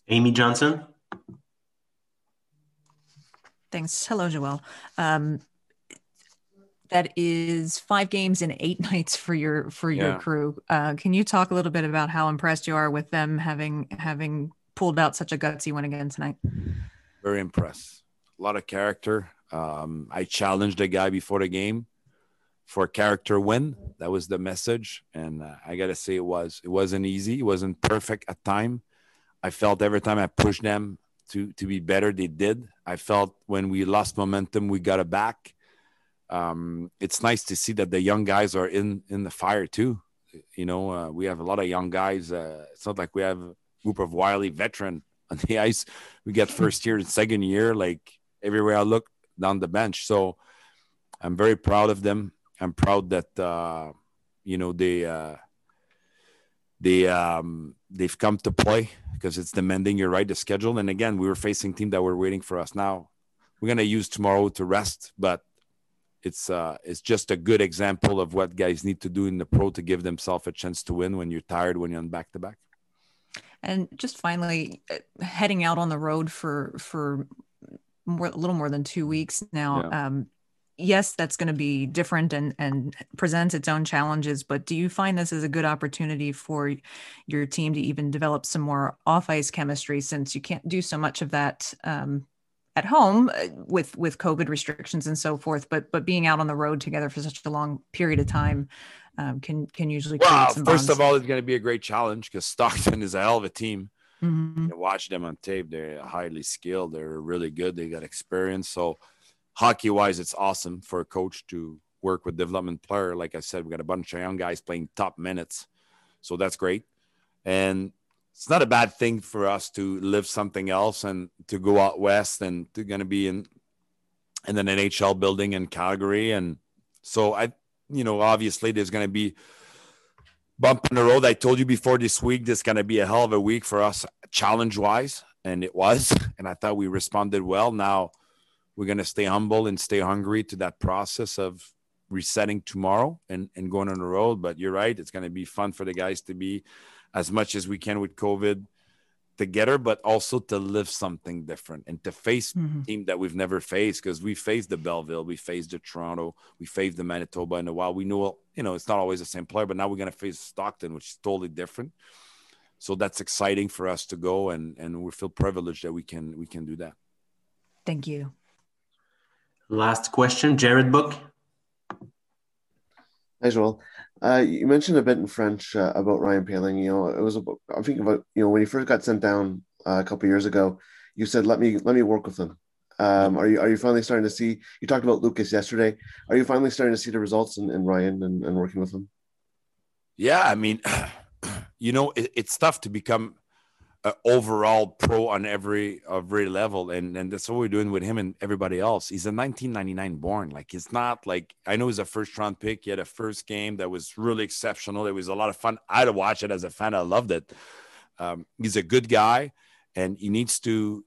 Amy Johnson. Thanks. Hello, Joelle. Um, that is 5 games in 8 nights for your Yeah, crew. Can you talk a little bit about how impressed you are with them having pulled out such a gutsy win again tonight? very impressed. A lot of character. I challenged the guy before the game for a character win. That was the message, and I gotta say it wasn't easy. It wasn't perfect at time. I felt every time I pushed them to be better, they did. I felt when we lost momentum, we got it back. It's nice to see that the young guys are in the fire too. We have a lot of young guys. It's not like we have a group of wily veteran on the ice. We get first year and second year, like everywhere I look down the bench. So I'm very proud of them. I'm proud that they've come to play because it's demanding. You're right, the schedule. And again, we were facing team that were waiting for us. Now we're gonna use tomorrow to rest, but it's just a good example of what guys need to do in the pro to give themselves a chance to win when you're tired, when you're on back to back. And just finally, heading out on the road for a little more than 2 weeks now. Yeah. Yes, that's going to be different and presents its own challenges. But do you find this as a good opportunity for your team to even develop some more off ice chemistry, since you can't do so much of that at home with COVID restrictions and so forth? But being out on the road together for such a long period of time can usually create Well, some first bonds. of all, it's going to be a great challenge because Stockton is a hell of a team. Mm-hmm. You watch them on tape; they're highly skilled. They're really good. They got experience. So hockey-wise, it's awesome for a coach to work with development player. Like I said, we got a bunch of young guys playing top minutes, so that's great. And it's not a bad thing for us to live something else and to go out west and to going to be in an NHL building in Calgary. And so obviously there's going to be bump in the road. I told you before this week, this is going to be a hell of a week for us challenge-wise, and it was. And I thought we responded well. Now we're going to stay humble and stay hungry to that process of resetting tomorrow and going on the road. But you're right. It's going to be fun for the guys to be as much as we can with COVID together, but also to live something different and to face a team that we've never faced, because we faced the Belleville, we faced the Toronto, we faced the Manitoba in a while. We know, it's not always the same player, but now we're going to face Stockton, which is totally different. So that's exciting for us to go, and we feel privileged that we can do that. Thank you. Last question, Jared Book. Hi, Joel. You mentioned a bit in French about Ryan Poehling. It was about, I'm thinking about, when he first got sent down a couple of years ago. You said, "Let me work with him." Are you finally starting to see? You talked about Lucas yesterday. Are you finally starting to see the results in Ryan and working with him? Yeah, I mean, it's tough to become overall pro on every level, and that's what we're doing with him and everybody else. He's a 1999 born. Like, it's not like, I know he's a first round pick. He had a first game that was really exceptional. It was a lot of fun. I had to watch it as a fan. I loved it. He's a good guy, and he needs to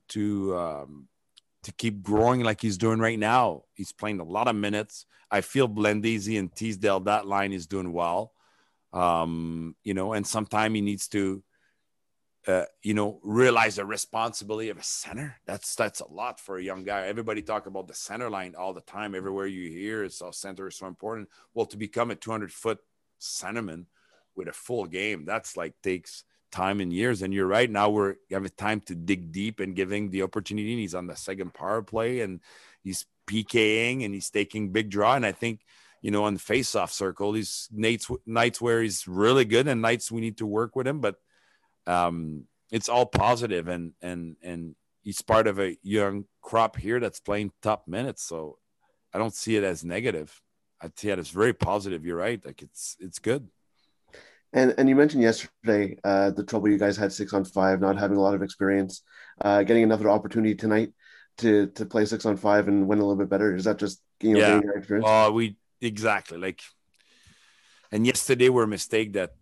keep growing like he's doing right now. He's playing a lot of minutes. I feel Blandisi and Teasdale, that line is doing well. And sometimes he needs to realize the responsibility of a center. That's a lot for a young guy. Everybody talk about the center line all the time. Everywhere you hear, it's all center is so important. Well, to become a 200-foot centerman with a full game, that's like takes time and years. And you're right. Now we have time to dig deep and giving the opportunity. He's on the second power play and he's PKing and he's taking big draw. And I think, on the face-off circle, these nights where he's really good and nights we need to work with him, but it's all positive, and he's part of a young crop here that's playing top minutes. So I don't see it as negative. I see it as very positive. You're right. Like, it's good. And you mentioned yesterday the trouble you guys had 6-on-5, not having a lot of experience, getting another opportunity tonight to play 6-on-5 and win a little bit better. Is that just getting your experience? We exactly like. And yesterday were a mistake that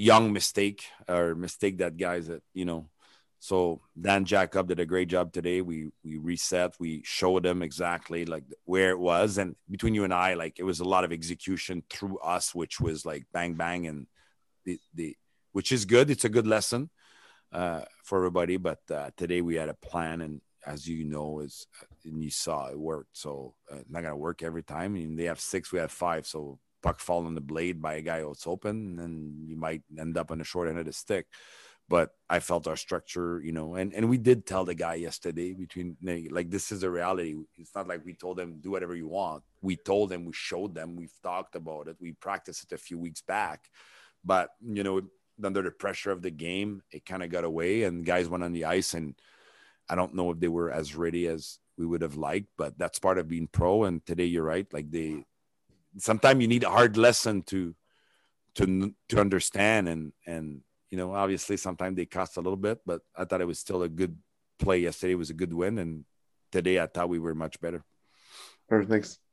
guys that So Dan Jacob did a great job today. We reset. We showed them exactly like where it was, and between you and I, like, it was a lot of execution through us, which was like bang bang, and the which is good. It's a good lesson. for everybody. But today we had a plan, and as you know, and you saw it worked. So not gonna work every time. I mean, they have 6, we have 5. So puck fall on the blade by a guy who's open, and you might end up on the short end of the stick. But I felt our structure, and we did tell the guy yesterday like, this is a reality. It's not like we told them do whatever you want. We told them, we showed them, we've talked about it. We practiced it a few weeks back, but under the pressure of the game, it kind of got away and guys went on the ice. And I don't know if they were as ready as we would have liked, but that's part of being pro. And today you're right. Like sometimes you need a hard lesson to understand and, obviously sometimes they cost a little bit, but I thought it was still a good play yesterday. It was a good win. And today I thought we were much better. Perfect. Thanks.